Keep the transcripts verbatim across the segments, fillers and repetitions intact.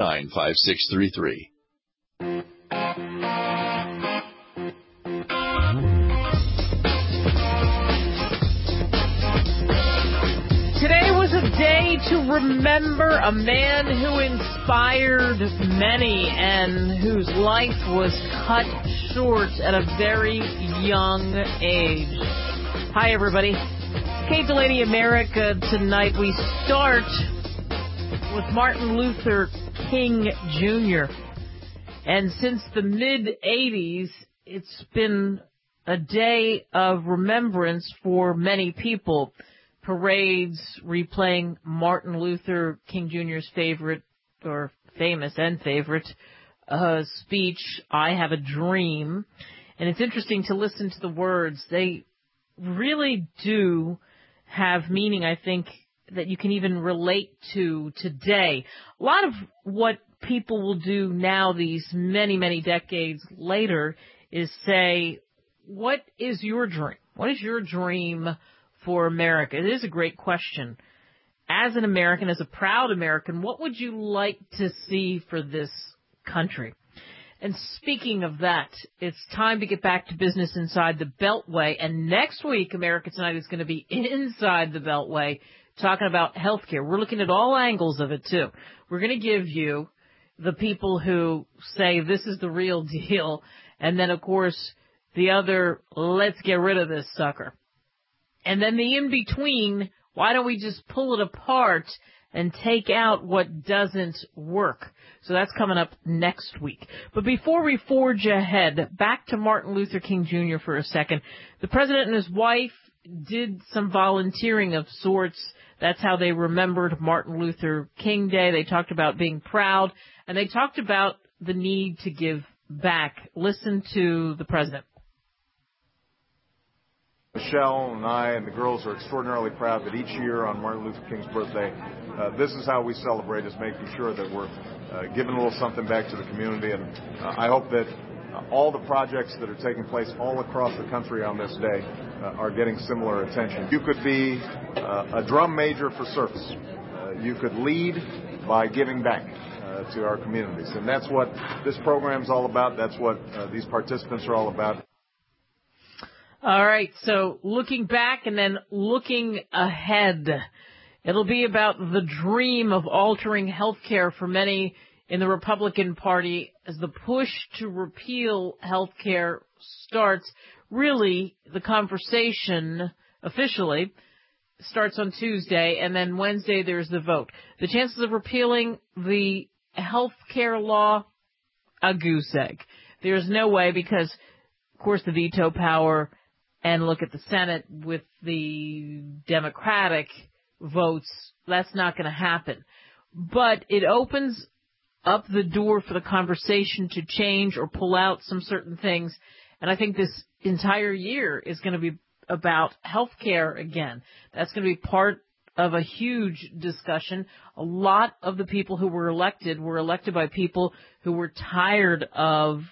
nine five six three three. Today was a day to remember a man who inspired many and whose life was cut short at a very young age. Hi, everybody. Kate Delaney, America Tonight. We start with Martin Luther King Junior And since the mid-eighties, it's been a day of remembrance for many people. Parades replaying Martin Luther King Junior's favorite, or famous and favorite, uh, speech, I Have a Dream. And it's interesting to listen to the words. They really do have meaning, I think, that you can even relate to today. A lot of what people will do now, these many, many decades later, is say, what is your dream? What is your dream for America? It is a great question. As an American, as a proud American, what would you like to see for this country? And speaking of that, it's time to get back to business inside the Beltway. And next week, America Tonight is going to be inside the Beltway, talking about health care. We're looking at all angles of it, too. We're going to give you the people who say this is the real deal, and then, of course, the other, let's get rid of this sucker. And then the in-between, why don't we just pull it apart and take out what doesn't work? So that's coming up next week. But before we forge ahead, back to Martin Luther King Junior for a second. The president and his wife did some volunteering of sorts. That's how they remembered Martin Luther King Day. They talked about being proud, and they talked about the need to give back. Listen to the president. Michelle and I and the girls are extraordinarily proud that each year on Martin Luther King's birthday, uh, this is how we celebrate, is making sure that we're uh, giving a little something back to the community. And uh, I hope that uh, all the projects that are taking place all across the country on this day uh, are getting similar attention. You could be uh, a drum major for service. Uh, you could lead by giving back uh, to our communities. And that's what this program is all about. That's what uh, these participants are all about. All right, so looking back and then looking ahead. It'll be about the dream of altering health care for many in the Republican Party as the push to repeal health care starts. Really, the conversation officially starts on Tuesday, and then Wednesday there's the vote. The chances of repealing the health care law, a goose egg. There's no way because, of course, the veto power. And look at the Senate with the Democratic votes. That's not going to happen. But it opens up the door for the conversation to change or pull out some certain things. And I think this entire year is going to be about health care again. That's going to be part of a huge discussion. A lot of the people who were elected were elected by people who were tired of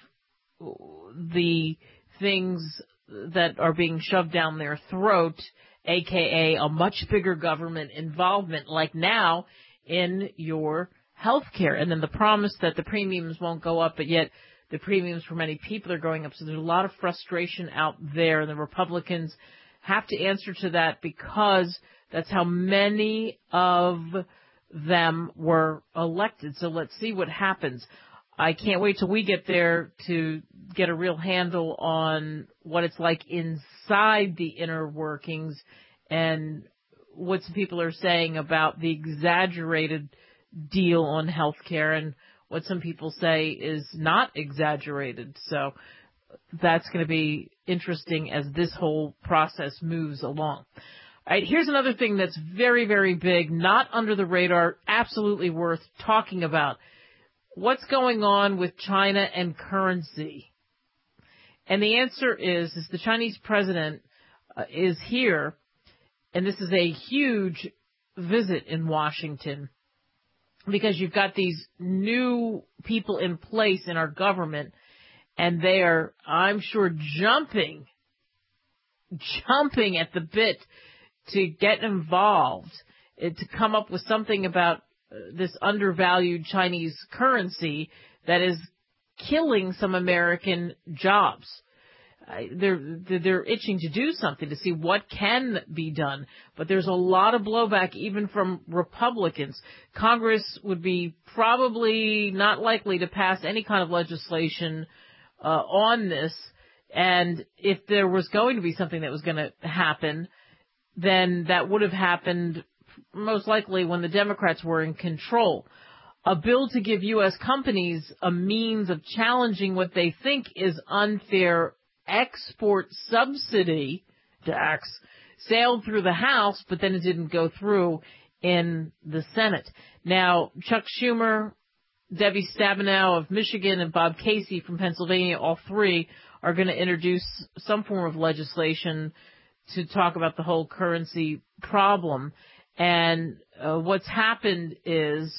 the things that are being shoved down their throat, a k a a much bigger government involvement, like now in your health care. And then the promise that the premiums won't go up, but yet the premiums for many people are going up. So there's a lot of frustration out there, and the Republicans have to answer to that because that's how many of them were elected. So let's see what happens. I can't wait till we get there to get a real handle on what it's like inside the inner workings and what some people are saying about the exaggerated deal on health care and what some people say is not exaggerated. So that's going to be interesting as this whole process moves along. All right, here's another thing that's very, very big, not under the radar, absolutely worth talking about. What's going on with China and currency? And the answer is, is the Chinese president uh, is here, and this is a huge visit in Washington because you've got these new people in place in our government, and they are, I'm sure, jumping, jumping at the bit to get involved, uh, to come up with something about this undervalued Chinese currency that is killing some American jobs. They're, they're itching to do something to see what can be done. But there's a lot of blowback even from Republicans. Congress would be probably not likely to pass any kind of legislation uh, on this. And if there was going to be something that was going to happen, then that would have happened most likely when the Democrats were in control. A bill to give U S companies a means of challenging what they think is unfair export subsidy tax sailed through the House, but then it didn't go through in the Senate. Now, Chuck Schumer, Debbie Stabenow of Michigan, and Bob Casey from Pennsylvania, all three are going to introduce some form of legislation to talk about the whole currency problem. And uh, what's happened is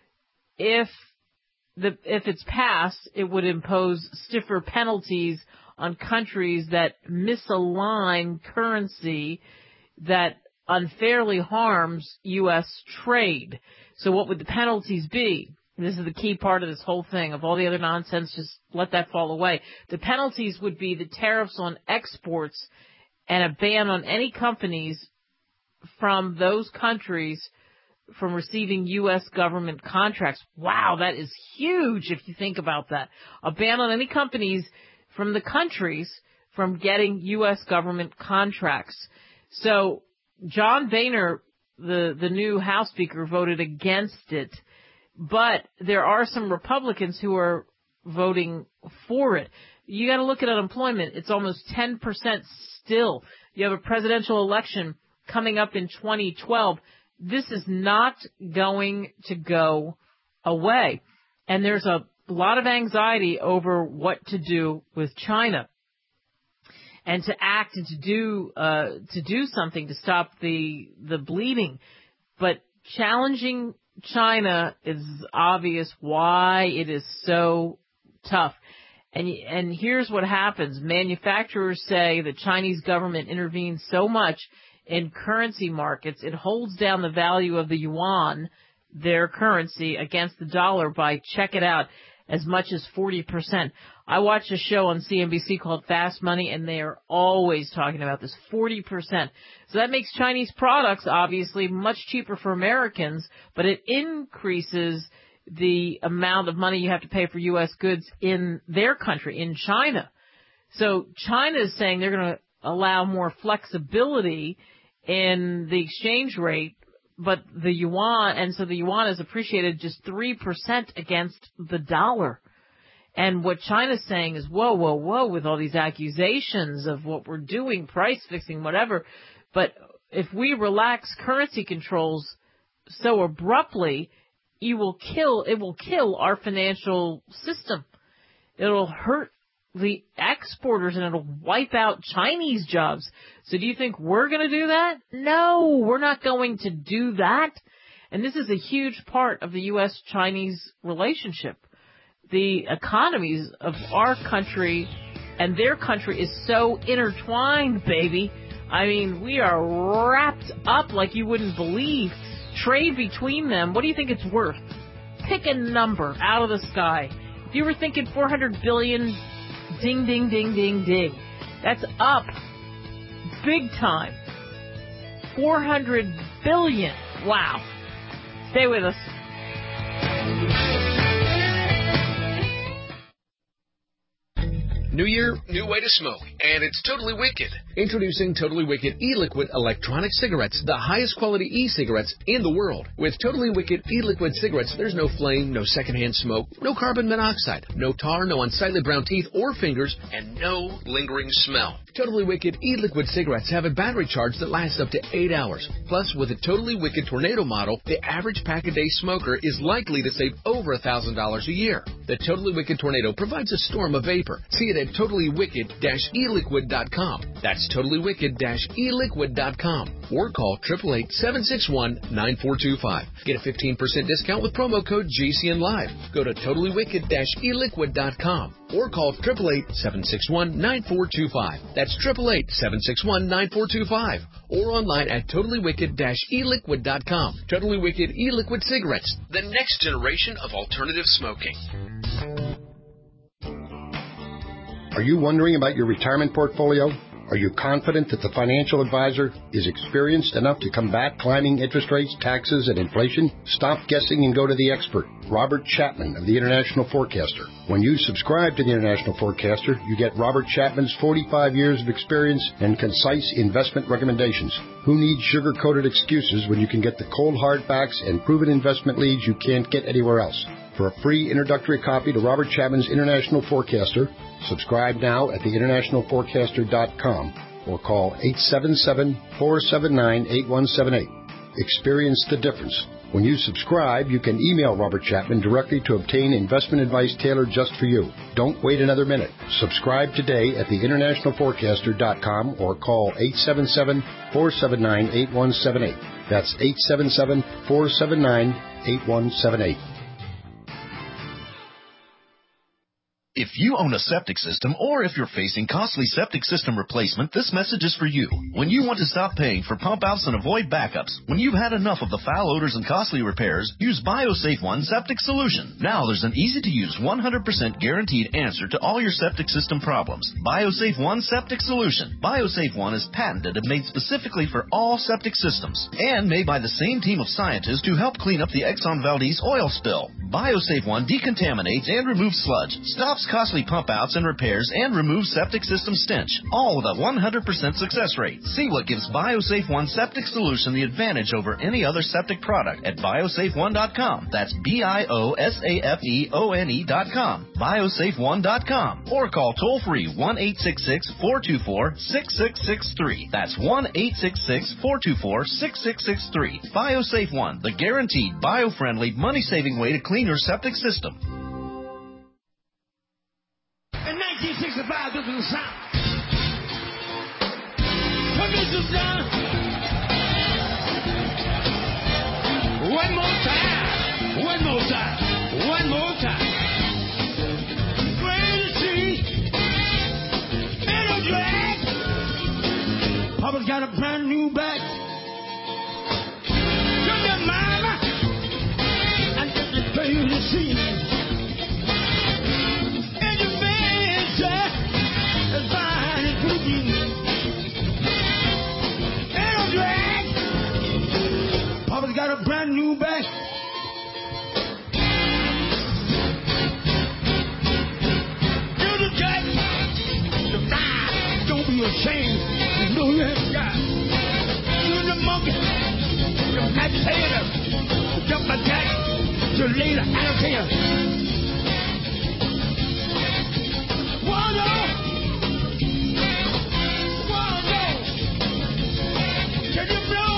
if the if it's passed, it would impose stiffer penalties on countries that misalign currency that unfairly harms U S trade. So what would the penalties be? This is the key part of this whole thing. Of all the other nonsense, just let that fall away. The penalties would be the tariffs on exports and a ban on any companies from those countries from receiving U S government contracts. Wow, that is huge if you think about that. A ban on any companies from the countries from getting U S government contracts. So John Boehner, the, the new House Speaker, voted against it, but there are some Republicans who are voting for it. You got to look at unemployment. It's almost ten percent still. You have a presidential election coming up in twenty twelve. This is not going to go away. And there's a lot of anxiety over what to do with China and to act and to do uh, to do something to stop the the bleeding. But challenging China is obvious why it is so tough. And and here's what happens. Manufacturers say the Chinese government intervenes so much in currency markets, it holds down the value of the yuan, their currency, against the dollar by, check it out, as much as forty percent. I watch a show on C N B C called Fast Money, and they are always talking about this, forty percent. So that makes Chinese products, obviously, much cheaper for Americans, but it increases the amount of money you have to pay for U S goods in their country, in China. So China is saying they're going to allow more flexibility in the exchange rate, but the yuan, and so the yuan is appreciated just three percent against the dollar. And what China's saying is, whoa, whoa, whoa, with all these accusations of what we're doing, price fixing, whatever. But if we relax currency controls so abruptly, you will kill, it will kill our financial system. It'll hurt the exporters, and it'll wipe out Chinese jobs. So do you think we're going to do that? No, we're not going to do that. And this is a huge part of the U S Chinese relationship. The economies of our country and their country is so intertwined, baby. I mean, we are wrapped up like you wouldn't believe. Trade between them, what do you think it's worth? Pick a number out of the sky. If you were thinking four hundred billion dollars, ding, ding, ding, ding, ding. That's up big time. four hundred billion dollars. Wow. Stay with us. New year, new way to smoke, and it's totally wicked. Introducing Totally Wicked e-liquid electronic cigarettes, the highest quality e-cigarettes in the world. With Totally Wicked e-liquid cigarettes, there's no flame, no secondhand smoke, no carbon monoxide, no tar, no unsightly brown teeth or fingers, and no lingering smell. Totally Wicked e-liquid cigarettes have a battery charge that lasts up to eight hours. Plus, with a Totally Wicked Tornado model, the average pack-a-day smoker is likely to save over one thousand dollars a year. The Totally Wicked Tornado provides a storm of vapor. See it at totally wicked dash e liquid dot com. That's totally wicked dash e liquid dot com. Or call eight eight eight, seven six one, nine four two five. Get a fifteen percent discount with promo code G C N Live. Go to totally wicked dash e liquid dot com or call eight eight eight, seven six one, nine four two five. That's eight eight eight, seven six one, nine four two five. Or online at totally wicked dash e liquid dot com. Totally Wicked E-Liquid Cigarettes, the next generation of alternative smoking. Are you wondering about your retirement portfolio? Are you confident that the financial advisor is experienced enough to combat climbing interest rates, taxes, and inflation? Stop guessing and go to the expert, Robert Chapman of the International Forecaster. When you subscribe to the International Forecaster, you get Robert Chapman's forty-five years of experience and concise investment recommendations. Who needs sugar-coated excuses when you can get the cold hard facts and proven investment leads you can't get anywhere else? For a free introductory copy to Robert Chapman's International Forecaster, subscribe now at the international forecaster dot com or call eight seven seven, four seven nine, eight one seven eight. Experience the difference. When you subscribe, you can email Robert Chapman directly to obtain investment advice tailored just for you. Don't wait another minute. Subscribe today at the international forecaster dot com or call eight seven seven, four seven nine, eight one seven eight. That's eight seven seven, four seven nine, eight one seven eight. If you own a septic system or if you're facing costly septic system replacement, this message is for you. When you want to stop paying for pump outs and avoid backups, when you've had enough of the foul odors and costly repairs, use BioSafe One Septic Solution. Now there's an easy-to-use one hundred percent guaranteed answer to all your septic system problems. BioSafe One Septic Solution. BioSafe One is patented and made specifically for all septic systems and made by the same team of scientists to help clean up the Exxon Valdez oil spill. BioSafe One decontaminates and removes sludge, stops costly pump outs and repairs, and removes septic system stench, all with a one hundred percent success rate. See what gives BioSafe One Septic Solution the advantage over any other septic product at biosafe one dot com. That's B I O S A F E O N E dot com. biosafe one dot com. Or call toll-free one eight six six, four two four, six six six three. That's one eight six six, four two four, six six six three. BioSafe One, the guaranteed, bio-friendly, money-saving way to clean your septic system. In nineteen sixty-five, this was the sound. Permission down. One more time. One more time. One more time. Where the sea and a drag. Papa's got a brand new bag. Took the mama and took the baby to see. Papa's got a brand new bag. You're the jack, the ride, don't be ashamed. You know you have got. You're the monkey, the agitator, the jumper jack, the later alligator. Waldo, Waldo, can you blow?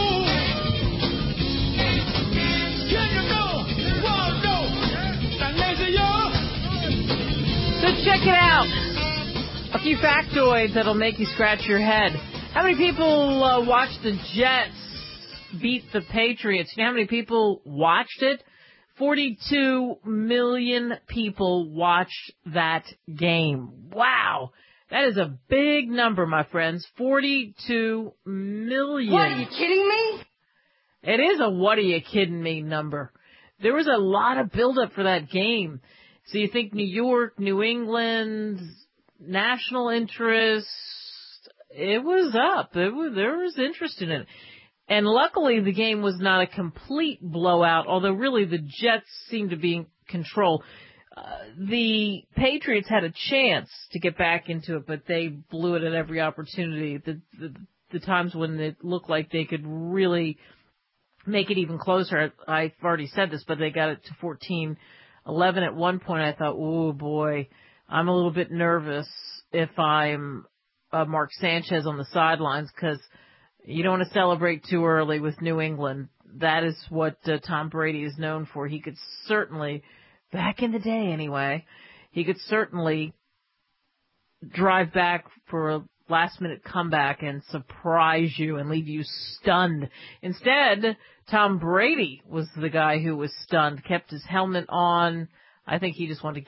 So check it out. A few factoids that'll make you scratch your head. How many people uh, watched the Jets beat the Patriots? You know how many people watched it? forty-two million people watched that game. Wow. That is a big number, my friends. forty-two million. What, are you kidding me? It is a what are you kidding me number. There was a lot of buildup for that game. So you think New York, New England, national interest, it was up. It was, there was interest in it. And luckily the game was not a complete blowout, although really the Jets seemed to be in control. Uh, the Patriots had a chance to get back into it, but they blew it at every opportunity. The, the, the times when it looked like they could really make it even closer. I've already said this, but they got it to fourteen eleven at one point. I thought, oh boy, I'm a little bit nervous if I'm uh, Mark Sanchez on the sidelines, because you don't want to celebrate too early with New England. That is what uh, Tom Brady is known for. He could certainly, back in the day anyway, he could certainly drive back for a last-minute comeback and surprise you and leave you stunned. Instead, Tom Brady was the guy who was stunned, kept his helmet on. I think he just wanted to get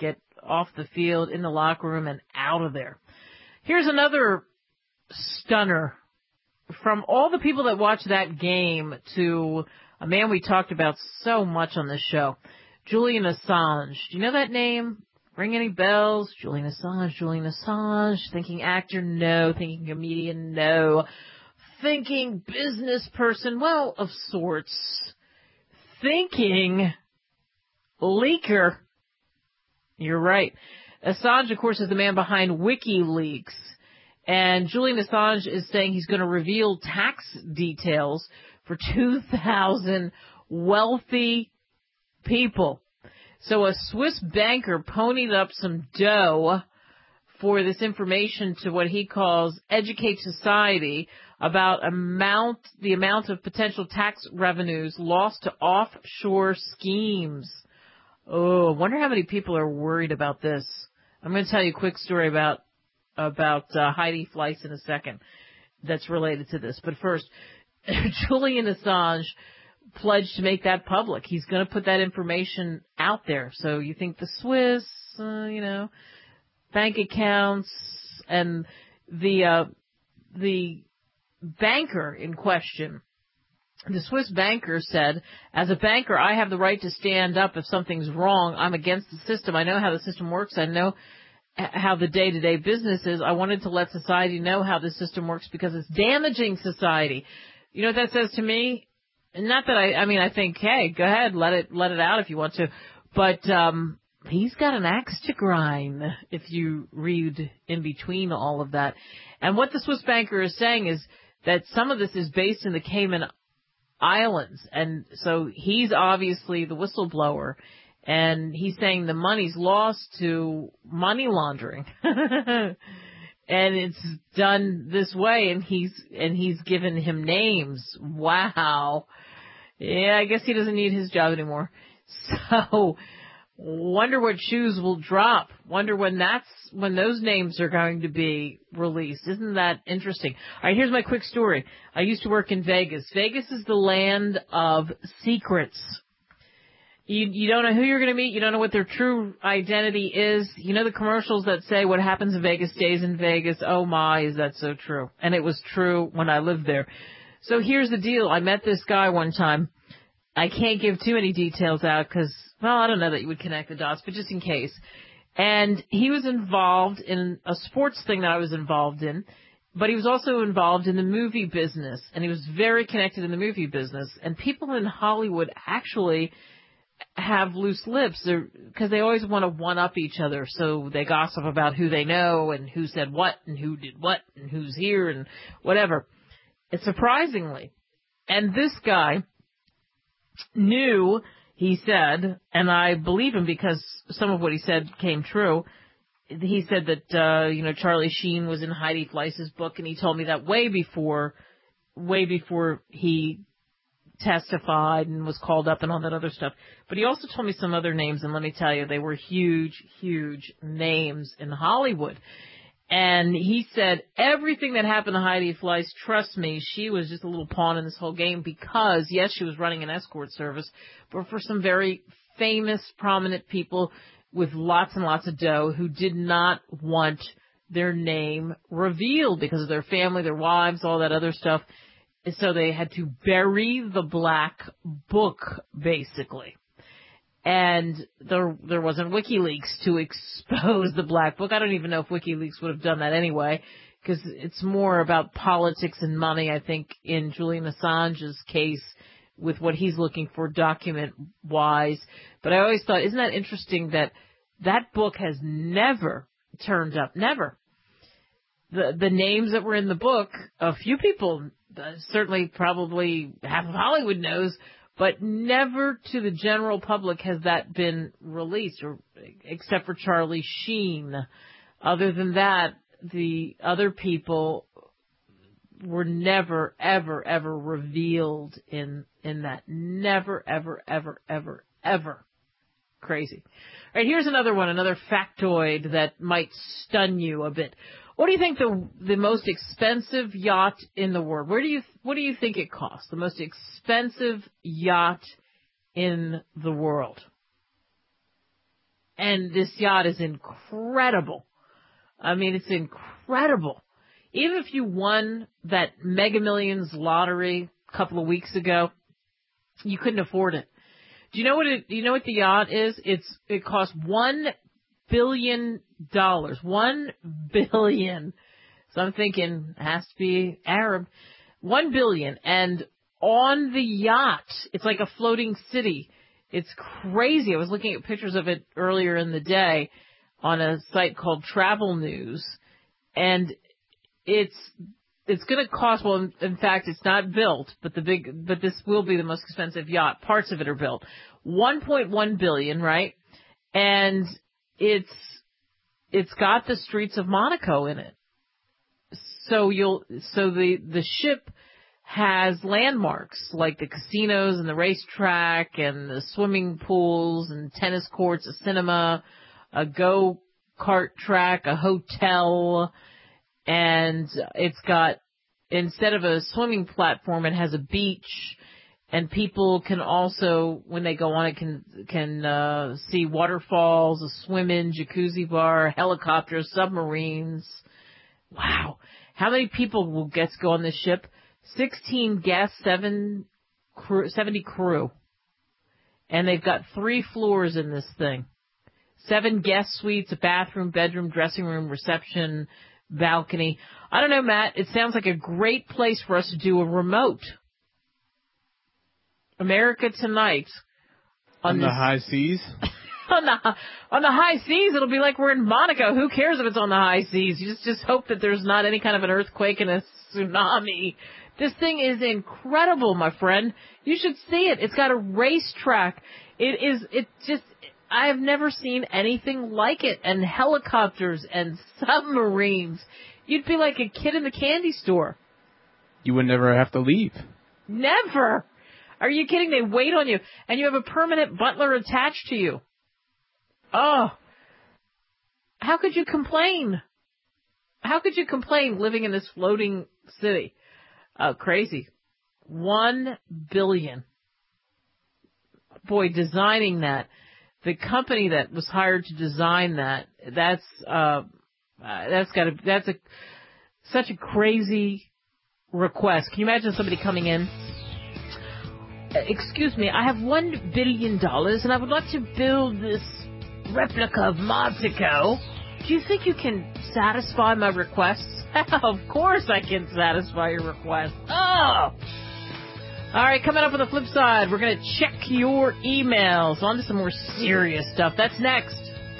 off the field, in the locker room, and out of there. Here's another stunner. From all the people that watched that game to a man we talked about so much on this show, Julian Assange. Do you know that name? Ring any bells? Julian Assange, Julian Assange. Thinking actor? No. Thinking comedian? No. Thinking business person? Well, of sorts. Thinking leaker? You're right. Assange, of course, is the man behind WikiLeaks. And Julian Assange is saying he's going to reveal tax details for two thousand wealthy people. So a Swiss banker ponied up some dough for this information to what he calls educate society about amount the amount of potential tax revenues lost to offshore schemes. Oh, I wonder how many people are worried about this. I'm going to tell you a quick story about about uh, Heidi Fleiss in a second that's related to this. But first, Julian Assange pledged to make that public. He's going to put that information out there. So you think the Swiss, uh, you know, bank accounts, and the uh, the banker in question, the Swiss banker said, as a banker, I have the right to stand up if something's wrong. I'm against the system. I know how the system works. I know how the day-to-day business is. I wanted to let society know how the system works because it's damaging society. You know what that says to me? Not that I, I mean, I think, hey, go ahead, let it, let it out if you want to. But, um, he's got an axe to grind if you read in between all of that. And what the Swiss banker is saying is that some of this is based in the Cayman Islands. And so he's obviously the whistleblower. And he's saying the money's lost to money laundering. And it's done this way, and he's and he's given him names. Wow. Yeah, I guess he doesn't need his job anymore. So, wonder what shoes will drop. Wonder when that's when those names are going to be released. Isn't that interesting? All right, here's my quick story. I used to work in Vegas. Vegas is the land of secrets. You, you don't know who you're going to meet. You don't know what their true identity is. You know the commercials that say what happens in Vegas stays in Vegas. Oh my, is that so true? And it was true when I lived there. So here's the deal. I met this guy one time. I can't give too many details out because, well, I don't know that you would connect the dots, but just in case. And he was involved in a sports thing that I was involved in, but he was also involved in the movie business, and he was very connected in the movie business. And people in Hollywood actually have loose lips because they always want to one-up each other, so they gossip about who they know and who said what and who did what and who's here and whatever. It's surprisingly. And this guy knew, he said, and I believe him because some of what he said came true. He said that, uh, you know, Charlie Sheen was in Heidi Fleiss's book, and he told me that way before, way before he testified and was called up and all that other stuff. But he also told me some other names, and let me tell you, they were huge, huge names in Hollywood. And he said everything that happened to Heidi Fleiss, trust me, she was just a little pawn in this whole game because, yes, she was running an escort service, but for some very famous, prominent people with lots and lots of dough who did not want their name revealed because of their family, their wives, all that other stuff. So they had to bury the black book, basically. And there there wasn't WikiLeaks to expose the black book. I don't even know if WikiLeaks would have done that anyway, because it's more about politics and money, I think, in Julian Assange's case with what he's looking for document-wise. But I always thought, isn't that interesting that that book has never turned up, never. The the names that were in the book, a few people, certainly probably half of Hollywood knows, but never to the general public has that been released, or except for Charlie Sheen. Other than that, the other people were never, ever, ever revealed in in that. Never, ever, ever, ever, ever. Crazy. All right, here's another one, another factoid that might stun you a bit. What do you think the the most expensive yacht in the world? Where do you what do you think it costs? The most expensive yacht in the world. And this yacht is incredible. I mean, it's incredible. Even if you won that Mega Millions lottery a couple of weeks ago, you couldn't afford it. Do you know what it, do you know what the yacht is? It's, it costs one billion dollars. One billion. So I'm thinking it has to be Arab. One billion. And on the yacht, it's like a floating city. It's crazy. I was looking at pictures of it earlier in the day on a site called Travel News, and it's it's going to cost. Well, in, in fact, it's not built, but the big, but this will be the most expensive yacht. Parts of it are built. one point one billion, right? And it's it's got the streets of Monaco in it. So you'll so the the ship has landmarks like the casinos and the racetrack and the swimming pools and tennis courts, a cinema, a go-kart track, a hotel, and it's got, instead of a swimming platform, it has a beach, and people can also, when they go on it, can can uh, see waterfalls, a swim in, jacuzzi bar, helicopters, submarines. Wow. How many people will get to go on this ship? sixteen guests, seven crew, seventy crew. And they've got three floors in this thing. Seven guest suites, a bathroom, bedroom, dressing room, reception, balcony. I don't know, Matt. It sounds like a great place for us to do a remote. America Tonight. On, on this, the high seas? on, the, on the high seas, it'll be like we're in Monaco. Who cares if it's on the high seas? You just, just hope that there's not any kind of an earthquake and a tsunami. This thing is incredible, my friend. You should see it. It's got a racetrack. It is, it just, I've never seen anything like it. And helicopters and submarines. You'd be like a kid in the candy store. You would never have to leave. Never. Are you kidding? They wait on you. And you have a permanent butler attached to you. Oh. How could you complain? How could you complain living in this floating city? Oh, crazy. One billion. Boy, designing that. The company that was hired to design that, that's, uh, uh that's gotta, that's a, such a crazy request. Can you imagine somebody coming in? Excuse me, I have one billion dollars and I would like to build this replica of Monaco. Do you think you can satisfy my requests? Of course I can satisfy your request. Oh! Alright, coming up on the flip side, we're going to check your emails. On to some more serious stuff. That's next.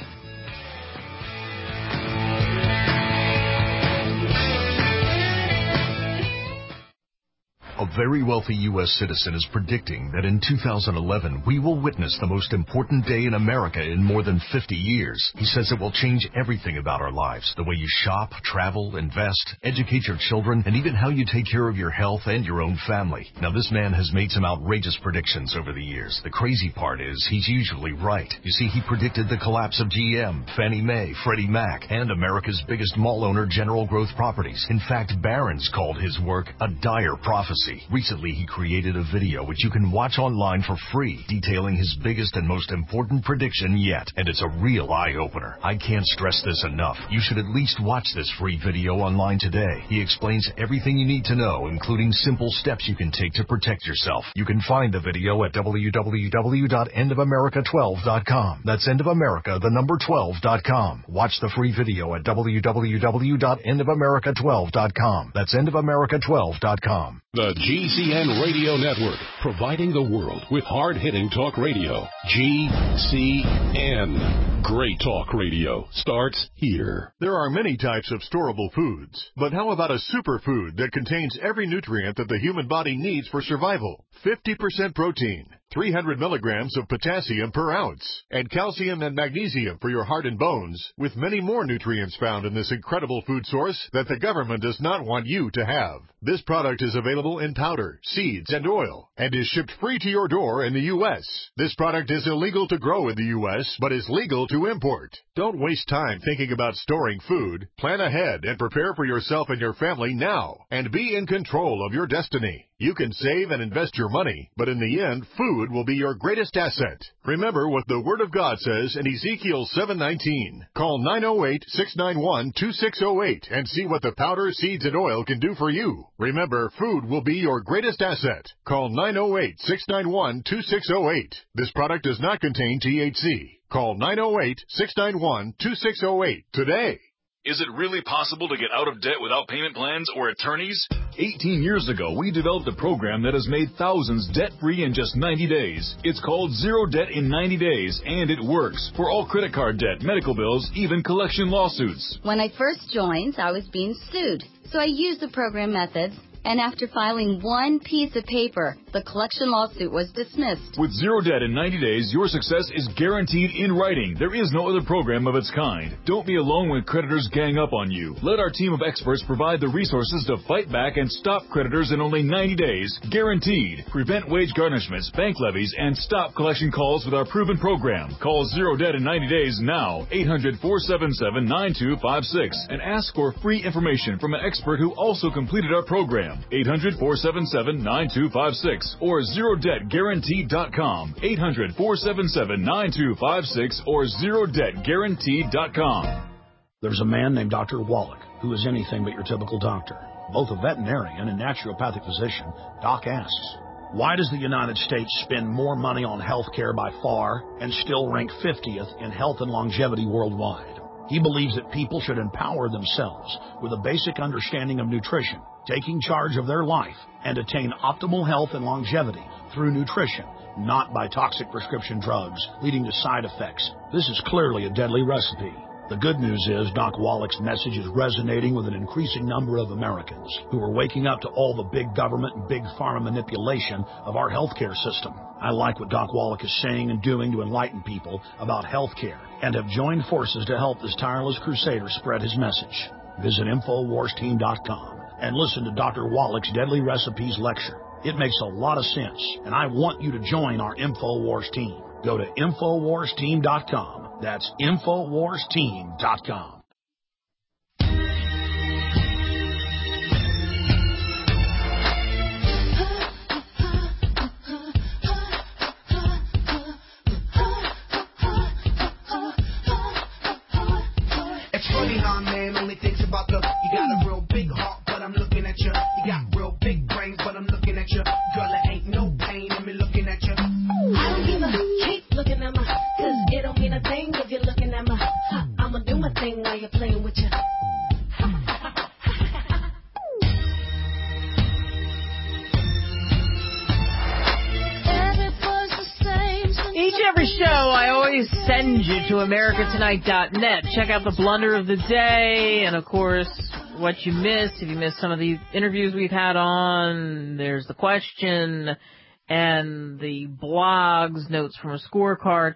A very wealthy U S citizen is predicting that in two thousand eleven, we will witness the most important day in America in more than fifty years. He says it will change everything about our lives, the way you shop, travel, invest, educate your children, and even how you take care of your health and your own family. Now, this man has made some outrageous predictions over the years. The crazy part is he's usually right. You see, he predicted the collapse of G M, Fannie Mae, Freddie Mac, and America's biggest mall owner, General Growth Properties. In fact, Barron's called his work a dire prophecy. Recently, he created a video which you can watch online for free, detailing his biggest and most important prediction yet. And it's a real eye-opener. I can't stress this enough. You should at least watch this free video online today. He explains everything you need to know, including simple steps you can take to protect yourself. You can find the video at w w w dot end of america twelve dot com. That's End of America, the number twelve dot com. Watch the free video at w w w dot end of america twelve dot com. That's end of america twelve dot com. The G C N Radio Network, providing the world with hard-hitting talk radio. G C N. Great talk radio starts here. There are many types of storable foods, but how about a superfood that contains every nutrient that the human body needs for survival? fifty percent protein, three hundred milligrams of potassium per ounce, and calcium and magnesium for your heart and bones, with many more nutrients found in this incredible food source that the government does not want you to have. This product is available in powder, seeds, and oil, and is shipped free to your door in the U S This product is illegal to grow in the U S, but is legal to import. Don't waste time thinking about storing food. Plan ahead and prepare for yourself and your family now, and be in control of your destiny. You can save and invest your money, but in the end, food will be your greatest asset. Remember what the Word of God says in Ezekiel seven nineteen. Call nine oh eight, six nine one, two six oh eight and see what the powder, seeds, and oil can do for you. Remember, food will be your greatest asset. Call nine oh eight, six nine one, two six oh eight. This product does not contain T H C. Call nine oh eight, six nine one, two six oh eight today. Is it really possible to get out of debt without payment plans or attorneys? eighteen years ago, we developed a program that has made thousands debt-free in just ninety days. It's called Zero Debt in ninety days, and it works for all credit card debt, medical bills, even collection lawsuits. When I first joined, I was being sued, so I used the program methods. And after filing one piece of paper, the collection lawsuit was dismissed. With Zero Debt in ninety days, your success is guaranteed in writing. There is no other program of its kind. Don't be alone when creditors gang up on you. Let our team of experts provide the resources to fight back and stop creditors in only ninety days. Guaranteed. Prevent wage garnishments, bank levies, and stop collection calls with our proven program. Call Zero Debt in ninety days now, eight hundred, four seven seven, nine two five six, and ask for free information from an expert who also completed our program. eight hundred, four seven seven, nine two five six or zero debt guaranteed dot com. eight hundred, four seven seven, nine two five six or zero debt guaranteed dot com. There's a man named Doctor Wallach who is anything but your typical doctor. Both a veterinarian and naturopathic physician, Doc asks, why does the United States spend more money on health care by far and still rank fiftieth in health and longevity worldwide? He believes that people should empower themselves with a basic understanding of nutrition, taking charge of their life, and attain optimal health and longevity through nutrition, not by toxic prescription drugs leading to side effects. This is clearly a deadly recipe. The good news is Doc Wallach's message is resonating with an increasing number of Americans who are waking up to all the big government and big pharma manipulation of our healthcare system. I like what Doc Wallach is saying and doing to enlighten people about healthcare and have joined forces to help this tireless crusader spread his message. Visit Infowars Team dot com and listen to Doctor Wallach's Deadly Recipes lecture. It makes a lot of sense, and I want you to join our Infowars team. Go to Infowars Team dot com. That's Infowars Team dot com. It's funny how a man only thinks about the, you got a real big heart, but I'm looking at you. You got real big brains, but I'm looking at you. Girl, it ain't no pain in me looking at you. I don't give a keep looking at my, cause it don't mean a thing if you're looking at my, huh, I'ma do my thing while you're playing with you. Each and every show, I always send you to America Tonight dot net. Check out the blunder of the day, and of course, what you missed. If you missed some of the interviews we've had on, there's the question, and the blogs, notes from a scorecard.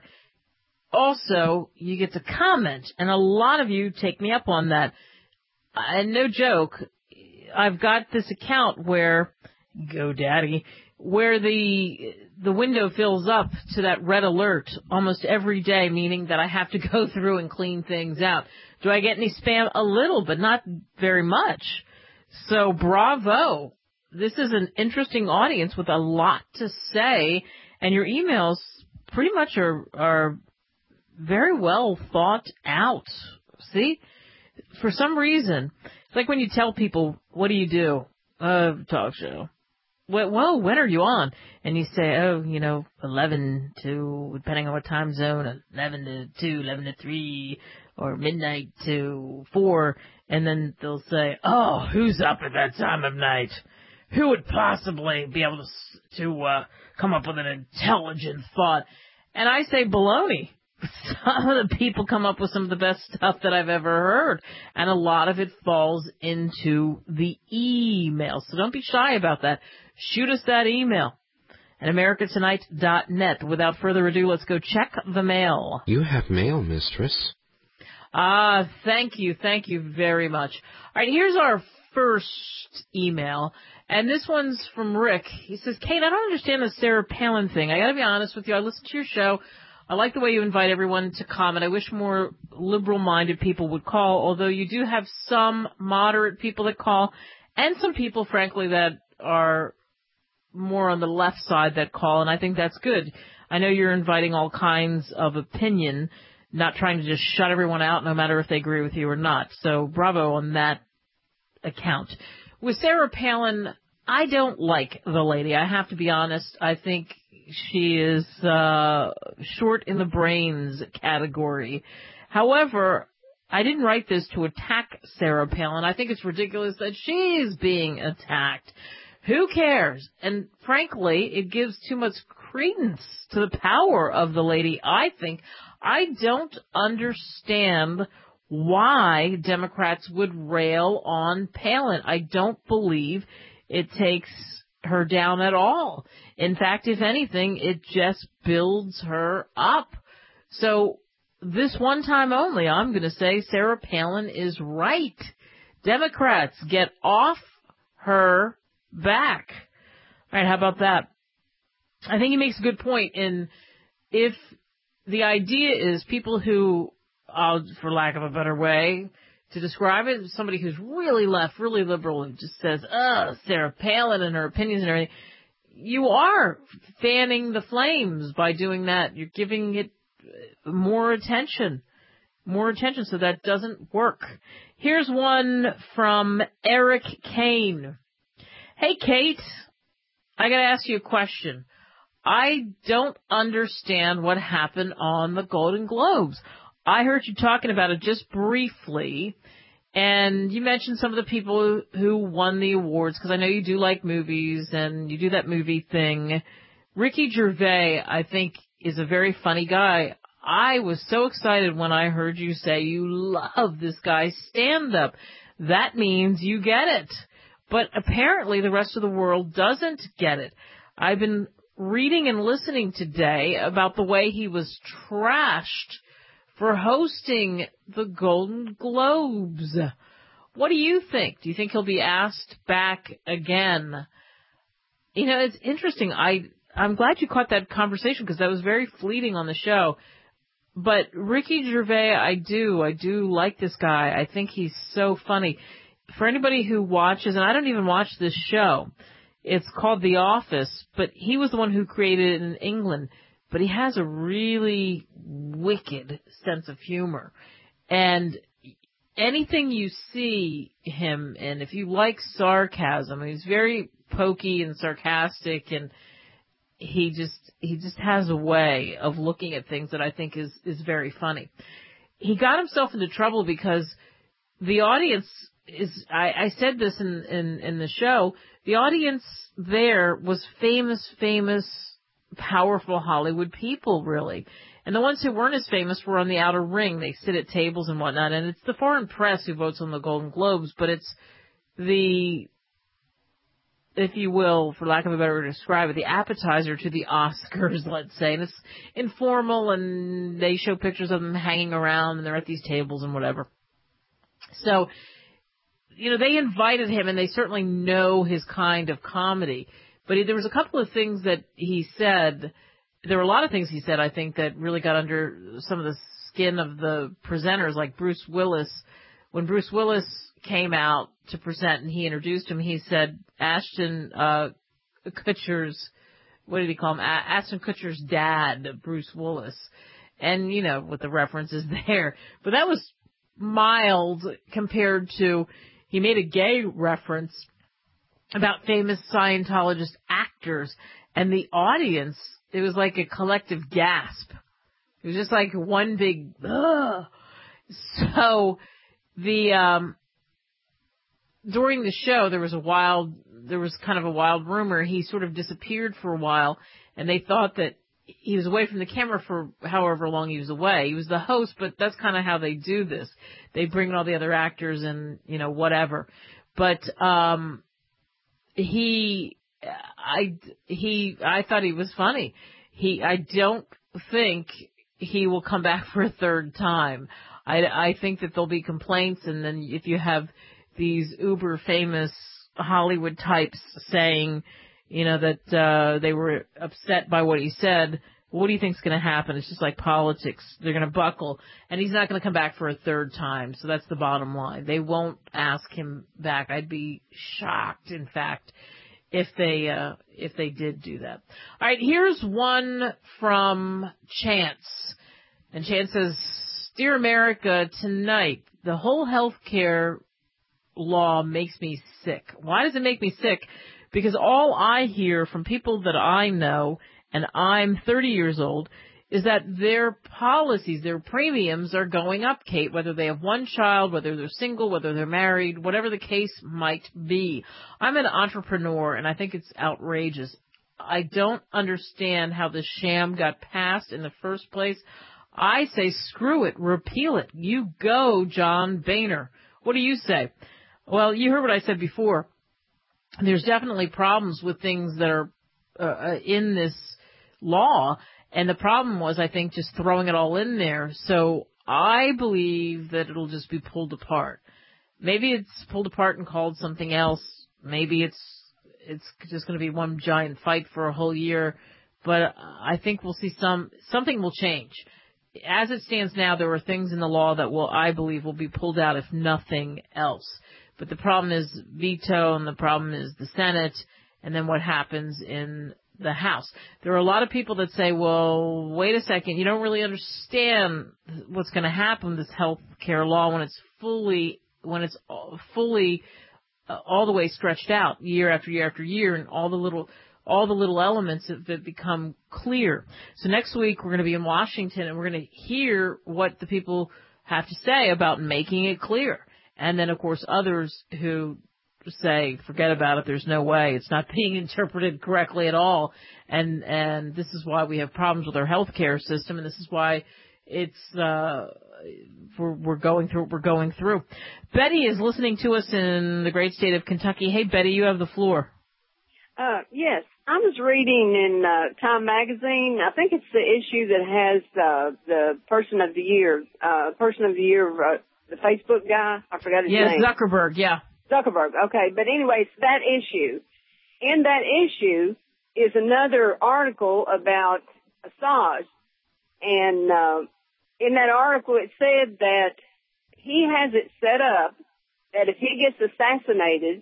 Also, you get to comment, and a lot of you take me up on that. And no joke, I've got this account where, GoDaddy, where the the window fills up to that red alert almost every day, meaning that I have to go through and clean things out. Do I get any spam? A little, but not very much. So bravo. This is an interesting audience with a lot to say, and your emails pretty much are are very well thought out. See? For some reason, it's like when you tell people, what do you do? Uh, talk show. Well, when are you on? And you say, oh, you know, eleven to, depending on what time zone, eleven to two, eleven to three, or midnight to four. And then they'll say, oh, who's up at that time of night? Who would possibly be able to, to uh, come up with an intelligent thought? And I say baloney. Some of the people come up with some of the best stuff that I've ever heard, and a lot of it falls into the email. So don't be shy about that. Shoot us that email at America Tonight dot net. Without further ado, let's go check the mail. You have mail, mistress. Ah, thank you. Thank you very much. All right, here's our first email, and this one's from Rick. He says, Kate, I don't understand the Sarah Palin thing. I got to be honest with you. I listened to your show. I like the way you invite everyone to comment. I wish more liberal-minded people would call, although you do have some moderate people that call, and some people, frankly, that are more on the left side that call, and I think that's good. I know you're inviting all kinds of opinion, not trying to just shut everyone out no matter if they agree with you or not. So bravo on that account. With Sarah Palin, I don't like the lady. I have to be honest. I think she is uh short in the brains category. However, I didn't write this to attack Sarah Palin. I think it's ridiculous that she's being attacked. Who cares? And frankly, it gives too much credence to the power of the lady, I think. I don't understand why Democrats would rail on Palin. I don't believe it takes her down at all. In fact, if anything, it just builds her up. So this one time only, I'm going to say Sarah Palin is right. Democrats, get off her back. All right, how about that? I think he makes a good point in if the idea is people who, uh, for lack of a better way to describe it, somebody who's really left, really liberal, and just says, oh, Sarah Palin and her opinions and everything, you are fanning the flames by doing that. You're giving it more attention, more attention, so that doesn't work. Here's one from Eric Kane. Hey, Kate, I got to ask you a question. I don't understand what happened on the Golden Globes. I heard you talking about it just briefly, and you mentioned some of the people who won the awards, because I know you do like movies, and you do that movie thing. Ricky Gervais, I think, is a very funny guy. I was so excited when I heard you say you love this guy's stand-up. That means you get it. But apparently the rest of the world doesn't get it. I've been reading and listening today about the way he was trashed for hosting the Golden Globes. What do you think? Do you think he'll be asked back again? You know, it's interesting. I, I'm glad you caught that conversation because that was very fleeting on the show. But Ricky Gervais, I do. I do like this guy. I think he's so funny. For anybody who watches, and I don't even watch this show, it's called The Office, but he was the one who created it in England. But he has a really wicked sense of humor. And anything you see him in, if you like sarcasm, he's very pokey and sarcastic, and he just he just has a way of looking at things that I think is, is very funny. He got himself into trouble because the audience is, I, I said this in, in, in the show, the audience there was famous, famous, powerful Hollywood people, really. And the ones who weren't as famous were on the outer ring. They sit at tables and whatnot. And it's the foreign press who votes on the Golden Globes, but it's the, if you will, for lack of a better way to describe it, the appetizer to the Oscars, let's say. And it's informal, and they show pictures of them hanging around, and they're at these tables and whatever. So, you know, they invited him, and they certainly know his kind of comedy. But he, there was a couple of things that he said. There were a lot of things he said, I think, that really got under some of the skin of the presenters, like Bruce Willis. When Bruce Willis came out to present and he introduced him, he said Ashton uh, Kutcher's, what did he call him? A- Ashton Kutcher's dad, Bruce Willis. And, you know, with the references there. But that was mild compared to, he made a gay reference about famous Scientologist actors, and the audience, it was like a collective gasp. It was just like one big, ugh. So the, um, during the show, there was a wild, there was kind of a wild rumor. He sort of disappeared for a while, and they thought that he was away from the camera for however long he was away. He was the host, but that's kind of how they do this. They bring in all the other actors and, you know, whatever. But, um, he, I, he, I thought he was funny. He, I don't think he will come back for a third time. I, I think that there'll be complaints, and then if you have these uber famous Hollywood types saying, you know, that, uh, they were upset by what he said, what do you think's going to happen? It's just like politics. They're going to buckle, and he's not going to come back for a third time. So that's the bottom line. They won't ask him back. I'd be shocked, in fact, if they uh, if they did do that. All right, here's one from Chance. And Chance says, Dear America, tonight, the whole health care law makes me sick. Why does it make me sick? Because all I hear from people that I know, and I'm thirty years old, is that their policies, their premiums are going up, Kate, whether they have one child, whether they're single, whether they're married, whatever the case might be. I'm an entrepreneur, and I think it's outrageous. I don't understand how this sham got passed in the first place. I say screw it, repeal it. You go, John Boehner. What do you say? Well, you heard what I said before. There's definitely problems with things that are uh, in this law. And the problem was, I think, just throwing it all in there. So I believe that it'll just be pulled apart. Maybe it's pulled apart and called something else. Maybe it's it's just going to be one giant fight for a whole year. But I think we'll see some something will change. As it stands now, there are things in the law that will, I believe, will be pulled out if nothing else. But the problem is veto, and the problem is the Senate, and then what happens in the House. There are a lot of people that say, well, wait a second, you don't really understand what's going to happen with this health care law when it's fully, when it's fully uh, all the way stretched out year after year after year, and all the little, all the little elements of it become clear. So next week we're going to be in Washington, and we're going to hear what the people have to say about making it clear. And then, of course, others who say, forget about it, there's no way, it's not being interpreted correctly at all, and and this is why we have problems with our health care system, and this is why it's uh we're, we're going through what we're going through. Betty is listening to us in the great state of Kentucky. Hey, Betty, you have the floor. Uh yes, I was reading in uh, Time Magazine, I think it's the issue that has uh, the Person of the Year, uh, Person of the Year, uh, the Facebook guy, I forgot his yeah, name. Yeah, Zuckerberg, yeah. Zuckerberg, okay. But anyways, that issue. In that issue is another article about Assange. And uh, in that article it said that he has it set up that if he gets assassinated,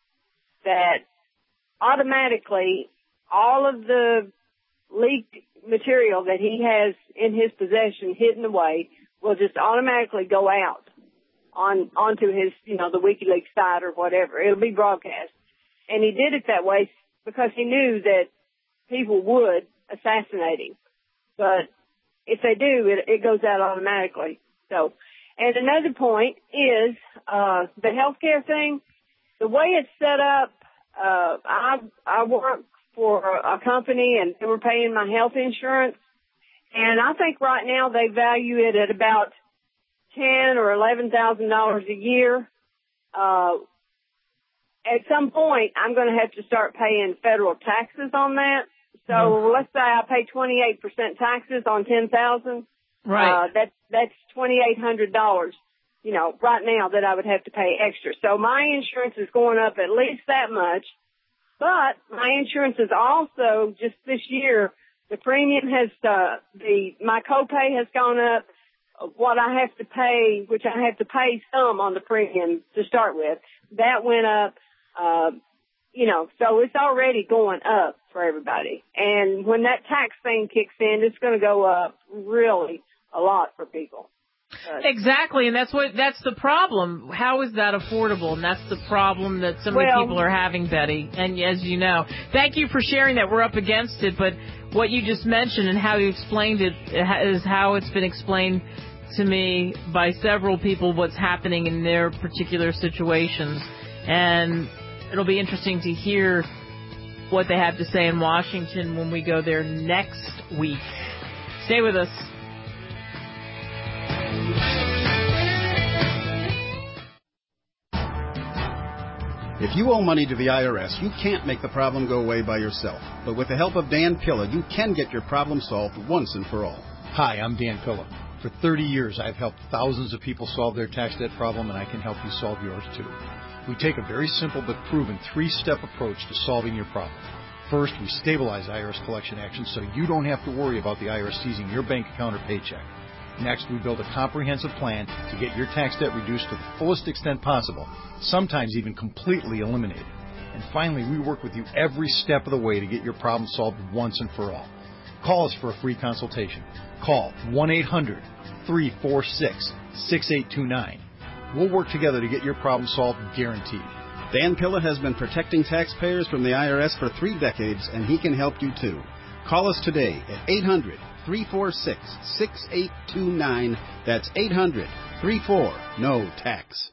that automatically all of the leaked material that he has in his possession hidden away will just automatically go out on onto his, you know, the WikiLeaks site or whatever. It'll be broadcast. And he did it that way because he knew that people would assassinate him. But if they do, it, it goes out automatically. So, and another point is uh the healthcare thing. The way it's set up, uh I I work for a company and they were paying my health insurance, and I think right now they value it at about ten or eleven thousand dollars a year. Uh, at some point, I'm going to have to start paying federal taxes on that. So mm-hmm. let's say I pay twenty-eight percent taxes on ten thousand. Right. Uh, that's that's twenty-eight hundred dollars. You know, right now that I would have to pay extra. So my insurance is going up at least that much. But my insurance is also just this year. The premium has uh, the my copay has gone up. What I have to pay, which I have to pay some on the premium to start with, that went up, uh, you know, so it's already going up for everybody. And when that tax thing kicks in, it's going to go up really a lot for people. But, exactly, and that's what that's the problem. How is that affordable? And that's the problem that so many well, people are having, Betty. And as you know, thank you for sharing that. We're up against it, but what you just mentioned and how you explained it is how it's been explained to me by several people what's happening in their particular situations. And it'll be interesting to hear what they have to say in Washington when we go there next week. Stay with us. If you owe money to the I R S, you can't make the problem go away by yourself. But with the help of Dan Pilla, you can get your problem solved once and for all. Hi, I'm Dan Pilla. For thirty years, I've helped thousands of people solve their tax debt problem, and I can help you solve yours too. We take a very simple but proven three-step approach to solving your problem. First, we stabilize I R S collection actions so you don't have to worry about the I R S seizing your bank account or paycheck. Next, we build a comprehensive plan to get your tax debt reduced to the fullest extent possible, sometimes even completely eliminated. And finally, we work with you every step of the way to get your problem solved once and for all. Call us for a free consultation. Call one eight hundred three four six six eight two nine. We'll work together to get your problem solved, guaranteed. Dan Pilla has been protecting taxpayers from the I R S for three decades, and he can help you too. Call us today at eight hundred three four six six eight two nine. That's eight hundred three four N O tax.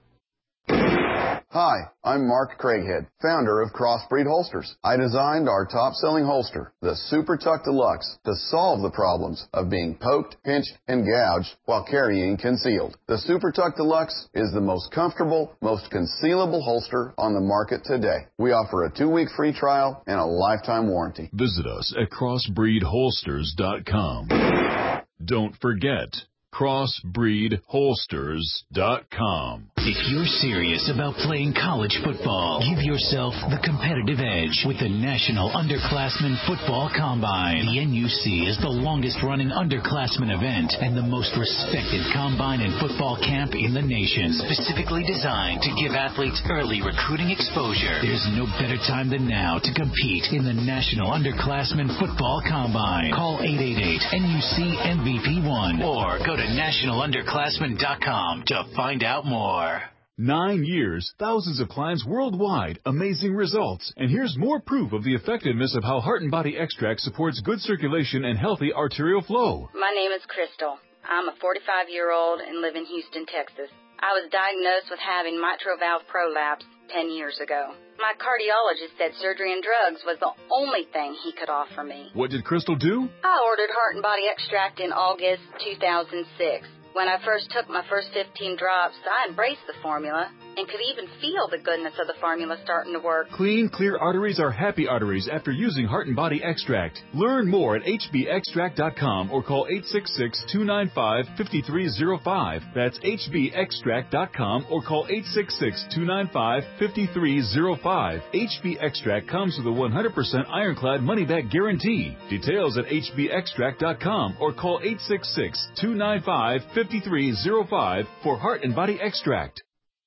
Hi, I'm Mark Craighead, founder of Crossbreed Holsters. I designed our top-selling holster, the Super Tuck Deluxe, to solve the problems of being poked, pinched, and gouged while carrying concealed. The Super Tuck Deluxe is the most comfortable, most concealable holster on the market today. We offer a two-week free trial and a lifetime warranty. Visit us at crossbreed holsters dot com. Don't forget, crossbreed holsters dot com. If you're serious about playing college football, give yourself the competitive edge with the National Underclassmen Football Combine. The N U C is the longest-running underclassmen event and the most respected combine and football camp in the nation, specifically designed to give athletes early recruiting exposure. There's no better time than now to compete in the National Underclassmen Football Combine. Call eight eight eight N U C M V P one or go to national underclassmen dot com to find out more. Nine years, thousands of clients worldwide, amazing results. And here's more proof of the effectiveness of how Heart and Body Extract supports good circulation and healthy arterial flow. My name is Crystal. I'm a forty-five-year-old and live in Houston, Texas. I was diagnosed with having mitral valve prolapse ten years ago. My cardiologist said surgery and drugs was the only thing he could offer me. What did Crystal do? I ordered Heart and Body Extract in August two thousand six. When I first took my first fifteen drops, I embraced the formula and could even feel the goodness of the formula starting to work. Clean, clear arteries are happy arteries after using Heart and Body Extract. Learn more at H B extract dot com or call eight six six, two nine five, five three zero five. That's H B extract dot com or call eight six six, two nine five, five three zero five. H B Extract comes with a one hundred percent ironclad money-back guarantee. Details at H B extract dot com or call eight six six, two nine five, five three zero five for Heart and Body Extract.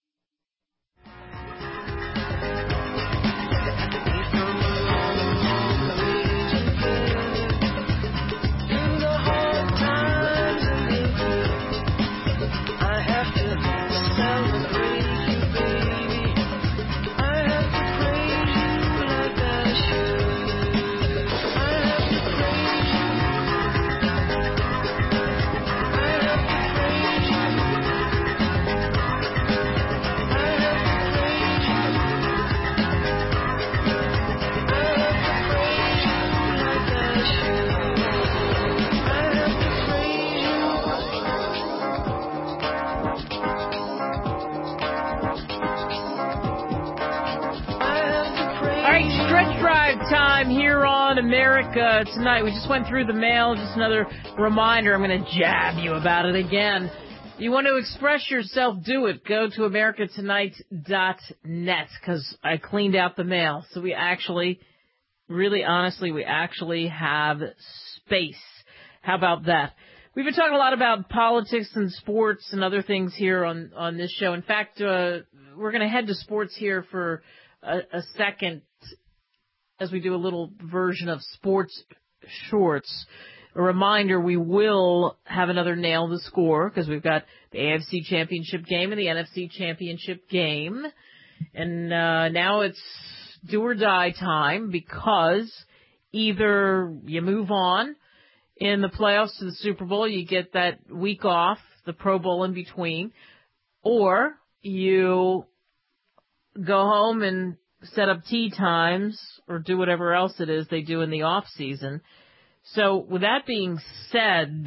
Time here on America Tonight. We just went through the mail. Just another reminder. I'm going to jab you about it again. You want to express yourself, do it. Go to america tonight dot net because I cleaned out the mail. So we actually, really honestly, we actually have space. How about that? We've been talking a lot about politics and sports and other things here on, on this show. In fact, uh, we're going to head to sports here for a, a second as we do a little version of Sports Shorts. A reminder, we will have another Nail the Score because we've got the A F C Championship game and the N F C Championship game. And uh, now it's do or die time because either you move on in the playoffs to the Super Bowl, you get that week off, the Pro Bowl in between, or you go home and set up tea times or do whatever else it is they do in the off season. So with that being said,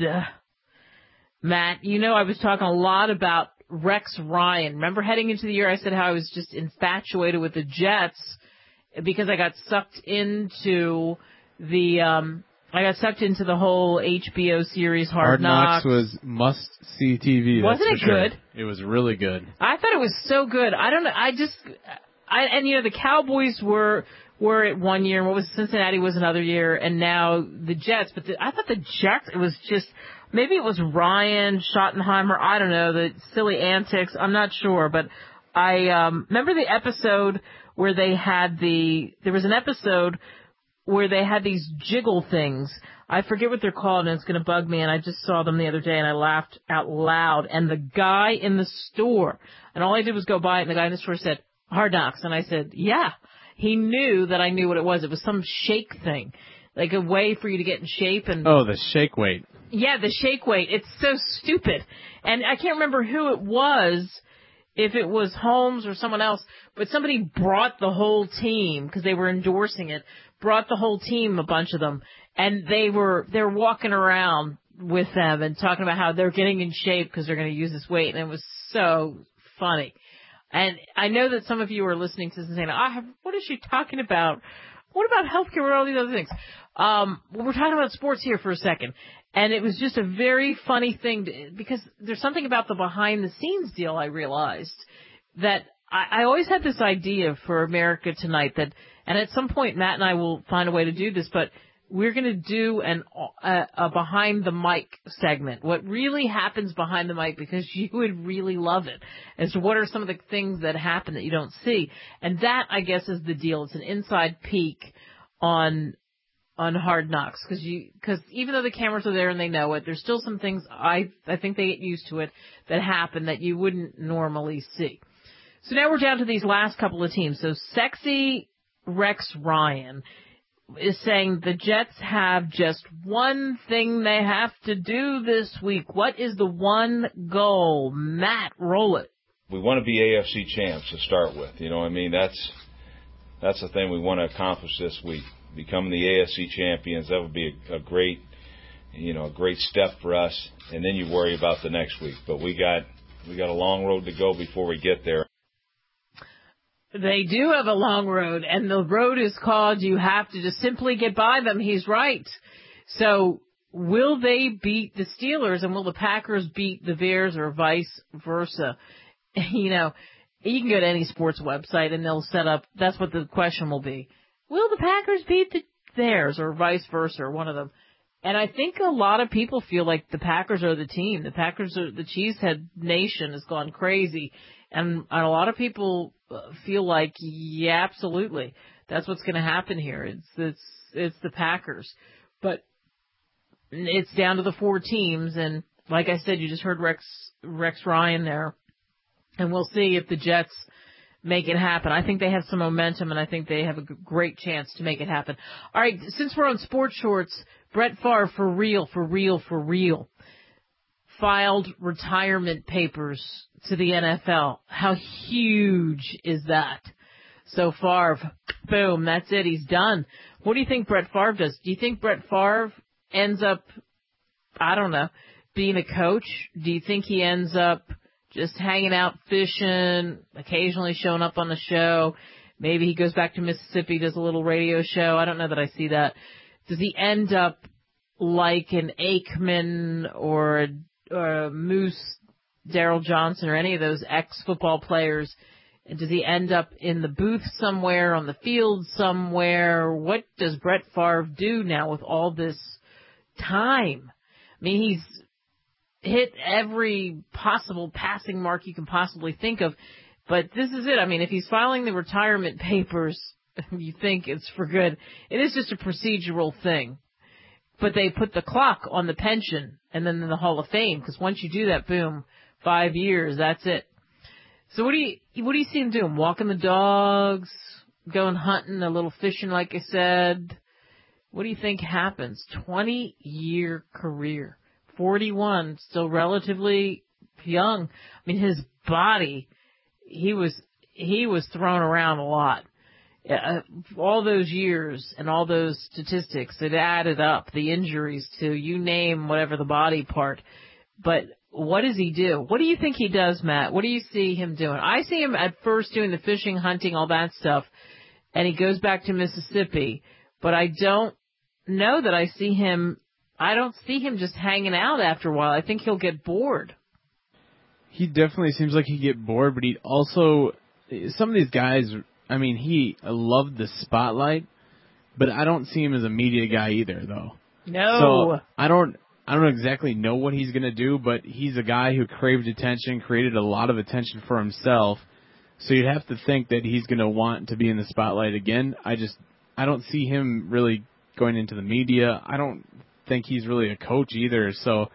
Matt, you know I was talking a lot about Rex Ryan. Remember heading into the year I said how I was just infatuated with the Jets because I got sucked into the um I got sucked into the whole H B O series Hard, Hard Knocks. Knocks was must-see T V. Wasn't it sure. good? It was really good. I thought it was so good. I don't know. I just, I and you know the Cowboys were were it one year, and what was Cincinnati was another year, and now the Jets. But the, I thought the Jets, it was just maybe it was Ryan Schottenheimer. I don't know the silly antics. I'm not sure, but I um, remember the episode where they had the, there was an episode where they had these jiggle things. I forget what they're called, and it's going to bug me, and I just saw them the other day, and I laughed out loud. And the guy in the store, and all I did was go by it, and the guy in the store said, Hard Knocks. And I said, yeah. He knew that I knew what it was. It was some shake thing, like a way for you to get in shape. And Oh, the shake weight. Yeah, the shake weight. It's so stupid. And I can't remember who it was, if it was Holmes or someone else, but somebody brought the whole team, because they were endorsing it, brought the whole team, a bunch of them, and they were, they were walking around with them and talking about how they're getting in shape because they're going to use this weight, and it was so funny. And I know that some of you are listening to this and saying, ah, what is she talking about? What about healthcare? What are all these other things? Um, well, we're talking about sports here for a second. And it was just a very funny thing to, because there's something about the behind the scenes deal I realized that I, I always had this idea for America Tonight that, and at some point Matt and I will find a way to do this, but we're going to do an, a, a behind the mic segment. What really happens behind the mic, because you would really love it, as to what are some of the things that happen that you don't see. And that, I guess, is the deal. It's an inside peek on on Hard Knocks, because you because even though the cameras are there and they know it, there's still some things I I think they get used to it that happen that you wouldn't normally see. So now we're down to these last couple of teams. So Sexy Rex Ryan is saying the Jets have just one thing they have to do this week. What is the one goal? Matt, roll it. We want to be A F C champs to start with. You know, I mean, that's that's the thing we want to accomplish this week. Becoming the A F C champions, that would be a, a great, you know, a great step for us. And then you worry about the next week. But we got we got a long road to go before we get there. They do have a long road, and the road is called you have to just simply get by them. He's right. So will they beat the Steelers, and will the Packers beat the Bears, or vice versa? You know, you can go to any sports website, and they'll set up, that's what the question will be. Will the Packers beat the Bears, or vice versa, or one of them? And I think a lot of people feel like the Packers are the team. The Packers are, the Cheesehead Nation has gone crazy. And a lot of people feel like, yeah, absolutely, that's what's going to happen here. It's it's it's the Packers, but it's down to the four teams. And like I said, you just heard Rex Rex Ryan there, and we'll see if the Jets make it happen. I think they have some momentum, and I think they have a great chance to make it happen. All right, since we're on sports shorts, Brett Favre, for real, for real, for real, filed retirement papers to the N F L. How huge is that? So Favre, boom, that's it. He's done. What do you think Brett Favre does? Do you think Brett Favre ends up, I don't know, being a coach? Do you think he ends up just hanging out fishing, occasionally showing up on the show? Maybe he goes back to Mississippi, does a little radio show. I don't know that I see that. Does he end up like an Aikman or a or Moose, Daryl Johnson, or any of those ex-football players? And does he end up in the booth somewhere, on the field somewhere? What does Brett Favre do now with all this time? I mean, he's hit every possible passing mark you can possibly think of, but this is it. I mean, if he's filing the retirement papers, you think it's for good. It is just a procedural thing. But they put the clock on the pension and then in the Hall of Fame, because once you do that, boom, five years, that's it. So what do you what do you see him doing? Walking the dogs, going hunting, a little fishing, like I said. What do you think happens? twenty-year career, forty-one, still relatively young. I mean, his body, he was he was thrown around a lot. Uh, all those years and all those statistics, it added up, the injuries to you name whatever the body part. But what does he do? What do you think he does, Matt? What do you see him doing? I see him at first doing the fishing, hunting, all that stuff, and he goes back to Mississippi. But I don't know that I see him, I don't see him just hanging out after a while. I think he'll get bored. He definitely seems like he'd get bored, but he'd also, some of these guys, I mean, he loved the spotlight, but I don't see him as a media guy either, though. No. So I don't, I don't exactly know what he's going to do, but he's a guy who craved attention, created a lot of attention for himself. So you'd have to think that he's going to want to be in the spotlight again. I just, I don't see him really going into the media. I don't think he's really a coach either. So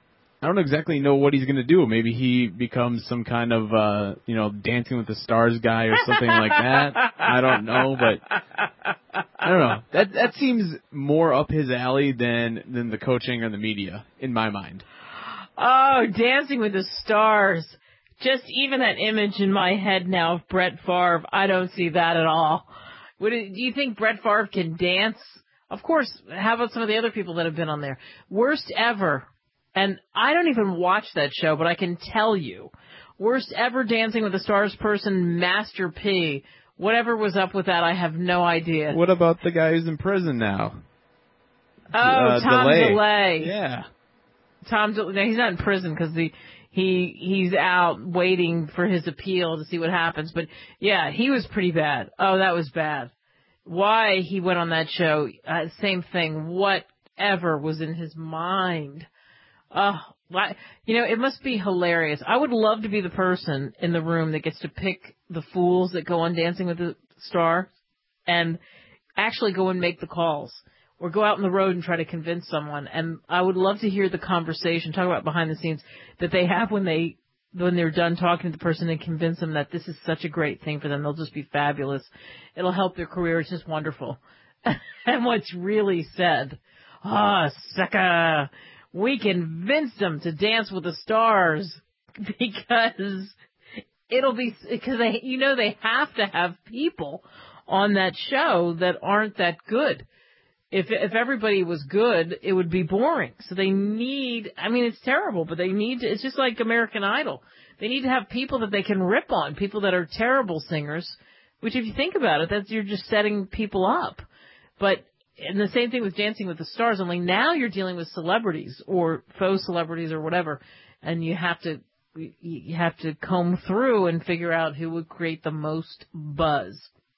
I don't exactly know what he's going to do. Maybe he becomes some kind of, uh, you know, Dancing with the Stars guy or something like that. I don't know, but I don't know. That that seems more up his alley than than the coaching or the media, in my mind. Oh, Dancing with the Stars. Just even that image in my head now of Brett Favre, I don't see that at all. Would it, do you think Brett Favre can dance? Of course. How about some of the other people that have been on there? Worst ever. And I don't even watch that show, but I can tell you, worst ever Dancing with the Stars person, Master P. Whatever was up with that, I have no idea. What about the guy who's in prison now? Oh, uh, Tom DeLay. DeLay. Yeah. Tom DeLay. No, he's not in prison because the he he's out waiting for his appeal to see what happens. But yeah, he was pretty bad. Oh, that was bad. Why he went on that show? Uh, same thing. Whatever was in his mind. Oh, you know, it must be hilarious. I would love to be the person in the room that gets to pick the fools that go on Dancing with the Stars and actually go and make the calls or go out on the road and try to convince someone. And I would love to hear the conversation, talk about behind the scenes, that they have when, they, when they're done talking to the person and convince them that this is such a great thing for them. They'll just be fabulous. It'll help their career. It's just wonderful. And what's really said, ah, oh, sucker. We convinced them to Dance with the Stars because it'll be, because they, you know, they have to have people on that show that aren't that good. If, if everybody was good, it would be boring. So they need, I mean, it's terrible, but they need to, it's just like American Idol. They need to have people that they can rip on, people that are terrible singers, which if you think about it, that's, you're just setting people up. But, and the same thing with Dancing with the Stars, only now you're dealing with celebrities or faux celebrities or whatever, and you have to you have to comb through and figure out who would create the most buzz.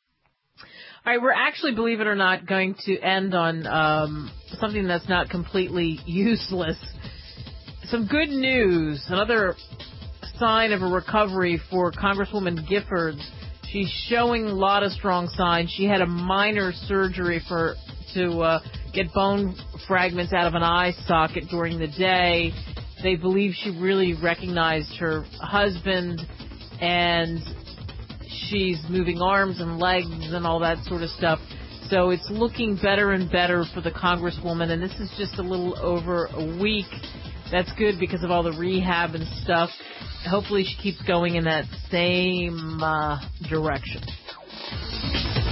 All right, we're actually, believe it or not, going to end on um, something that's not completely useless. Some good news, another sign of a recovery for Congresswoman Giffords. She's showing a lot of strong signs. She had a minor surgery for to uh, get bone fragments out of an eye socket during the day. They believe she really recognized her husband, and she's moving arms and legs and all that sort of stuff. So it's looking better and better for the Congresswoman, and this is just a little over a week. That's good because of all the rehab and stuff. Hopefully she keeps going in that same uh, direction.